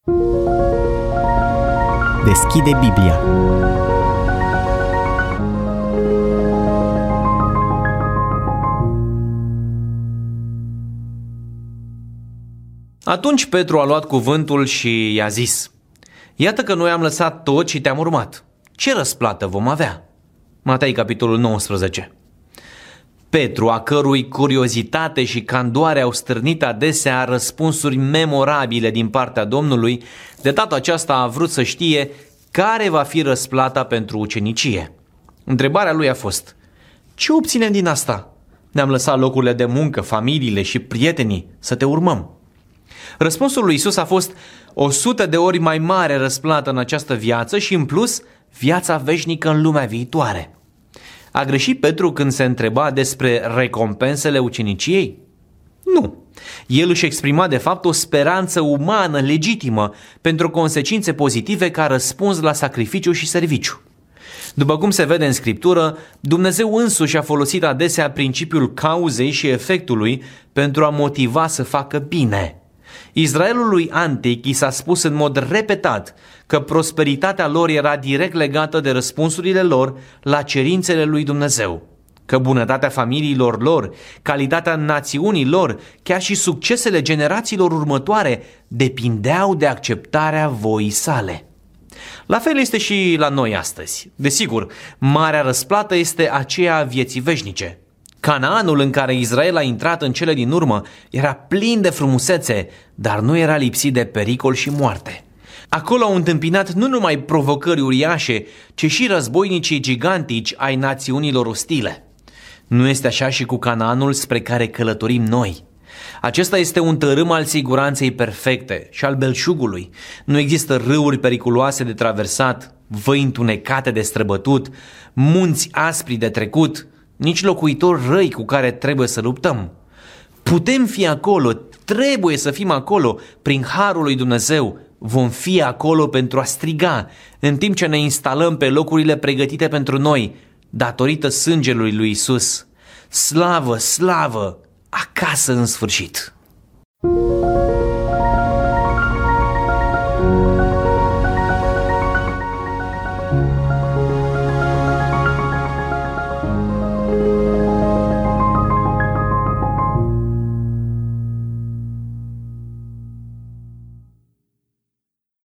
Deschide Biblia. Atunci Petru a luat cuvântul și i-a zis: iată că noi am lăsat tot și te-am urmat. Ce răsplată vom avea? Matei, capitolul 19. Petru, a cărui curiozitate și candoare au stârnit adesea răspunsuri memorabile din partea Domnului, de data aceasta a vrut să știe care va fi răsplata pentru ucenicie. Întrebarea lui a fost: ce obținem din asta? Ne-am lăsat locurile de muncă, familiile și prietenii să te urmăm. Răspunsul lui Iisus a fost 100 de ori mai mare răsplată în această viață și în plus viața veșnică în lumea viitoare. A greșit Petru când se întreba despre recompensele uceniciei? Nu. El își exprima de fapt o speranță umană legitimă pentru consecințe pozitive ca răspuns la sacrificiu și serviciu. După cum se vede în Scriptură, Dumnezeu însuși a folosit adesea principiul cauzei și efectului pentru a motiva să facă bine. Israelului antic i s-a spus în mod repetat că prosperitatea lor era direct legată de răspunsurile lor la cerințele lui Dumnezeu, că bunătatea familiilor lor, calitatea națiunii lor, chiar și succesele generațiilor următoare depindeau de acceptarea voii sale. La fel este și la noi astăzi. Desigur, marea răsplată este aceea a vieții veșnice. Canaanul în care Israel a intrat în cele din urmă era plin de frumusețe, dar nu era lipsit de pericol și moarte. Acolo au întâmpinat nu numai provocări uriașe, ci și războinicii gigantici ai națiunilor ostile. Nu este așa și cu Canaanul spre care călătorim noi. Acesta este un tărâm al siguranței perfecte și al belșugului. Nu există râuri periculoase de traversat, văi întunecate de străbătut, munți aspri de trecut, nici locuitori răi cu care trebuie să luptăm. Putem fi acolo, trebuie să fim acolo, prin harul lui Dumnezeu. Vom fi acolo pentru a striga, în timp ce ne instalăm pe locurile pregătite pentru noi, datorită sângelui lui Iisus. Slavă, slavă, acasă în sfârșit!